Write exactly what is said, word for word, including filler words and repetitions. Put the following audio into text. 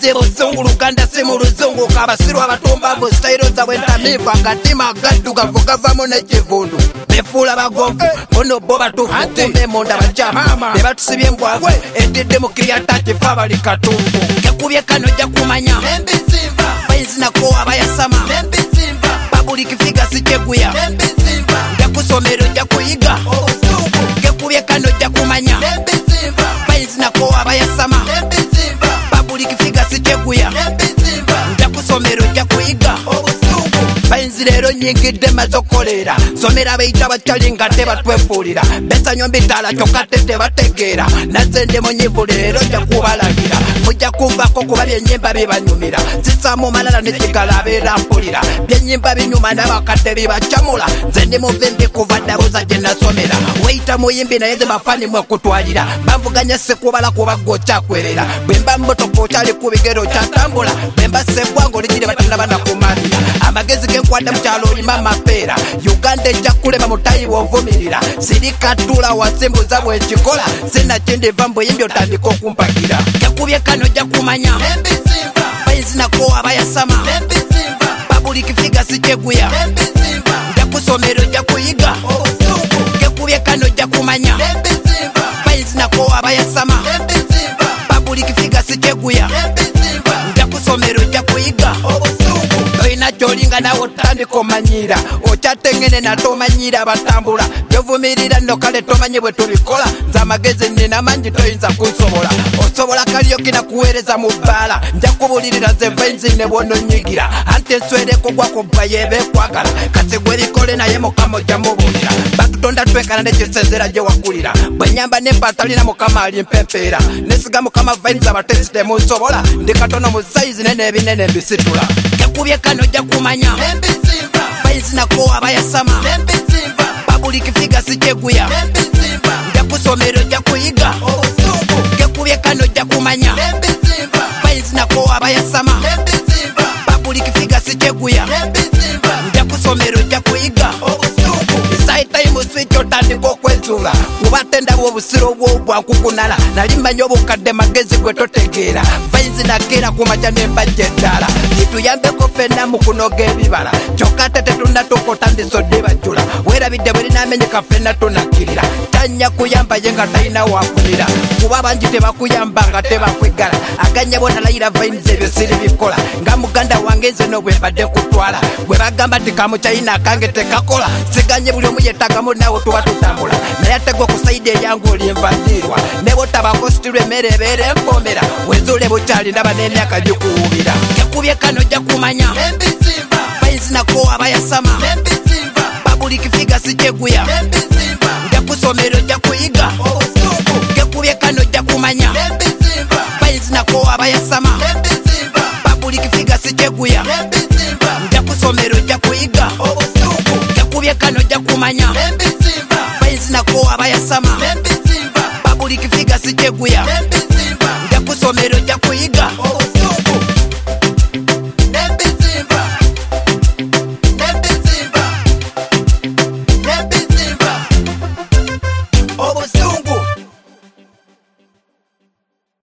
Luganje buzungu Luganda si mu luzungu kabasiru abatumbavu style za bwentamivu akatima gaddugavu gavamo n'ekivundu befuula bagomvu bono bo batuufu kumbe munda bajama be batusibye embwavu edidde mu kiriyata kifa bali katuufu kekubye kano ojja kumanya bayinzinako abayasama babuli kifiga sijeguya ojja kusomero ojja kuyiga kekubye kano ojja kumanya bayinzinako abayasama babuli kifiga sijeguya ojja kusomero ojja kuyiga bayinzi leero nyingidde mazokolera somera abayita bakyali nga tebatwefuulira besanywa mbitaala kyokka te tebategeera nazze ndi munyivu leero ojja kubalagira mujja kuvako kuba byenyimba bibanyumira zisaamu malala nekigala abeera mpulira byenyimba binyuma n'abakadde bibacamula nze ndi muvimbi kuva ddabuza gye nasomera weyita muyimbi naye ze mafani mwe kutwalira bamvuganya sekubala kuba gwe okyakwerera bwe mba mmotoka okyali ku bigere okyatambula bwe mba seggwanga oligire batanaba nakumalira amagezi genkwada mukyalo olima amapeera Uganda ejja kulema mutayi bw'ovumirira sirikatula wasimbuza bwekikola sinakyendiva mbuyimbi otandika okumpagira kekubye kano ojja kumanya bayinzinako abayasama babuli kifiga sijeguya ojja kusomero ojja kuyiga kekubye kano ojja kumanya bayinzinako abayasama babuli kifiga sijeguya ojja kusomero ojja kuyiga oyina gyolinga nawe otandika omanyira okyatengene nate omanyira abatambula byovumirira nno kale tomanyi bwe tubikola nze amagezi nina mangi toyinza kunsobola osobola kaliyokina kuweereza mu bbaala nja kubulirira ze vayinzine bwononyigira anti enswereko gwakobba yebeekwagala kati gwe bikole naye mukama ojja mubulira batutonda twekana nekisenzera gye wakulira bwe nyamba nemba talina mukama ali mpempeera nesiga mukama vayinza abatesi temunsobola ndi katono mu sayizi nene ebinene mbisitula kekubye kano ojja kumanya bayinzinako abayasama babuli kifiga sijeguya ojja kusomero ojja kuyiga kekubye kano ojja kumanya bayinzinako abayasama babuli kifiga sijeguya ojja kusomero ojja kuyiga isaitayimu switch otandika okwezuula kubate ndaba obusiro bwobwankukunala nali manya obukadde magezi gwe totegeera vayinzi nakeera kumakya nembajja eddaala ituyambeko fenna mu kunoga ebibala kyokka te tetunnatuuka otandisodde bajjula weerabidde bwe linamenyeka fenna tunakkirira tanya kuyamba ye nga talina wafunira kuba bangi tebakuyamba nga tebakwegala aganya bonalayira vayinzi ebyo siri bikola nga muganda wange nze no bwe mbadde kutwala bwe bagamba ti kamukyayina akange tekakola siganye buli omu yettagamu nawe tuba tutambula naye ate gwe ku sayidi eyange olinvandiirwa ne botabako sitirwa emmere ebeera enkomera wezuule bukyali ndaba n'emyaka gikuwubira kekubye kano ojja kumanya bayinzinako abayasama babuli kifiga sijeguya ojja kusomero ojja kuyiga kekubye kano ojja kumanya bayinzinako abayasama babuli kifiga sijeguya ojja kusomero ojja kuyiga kekubye kano ojja kumanya bayinzinako abayasama babuli kifiga sijeguya ojja kusomero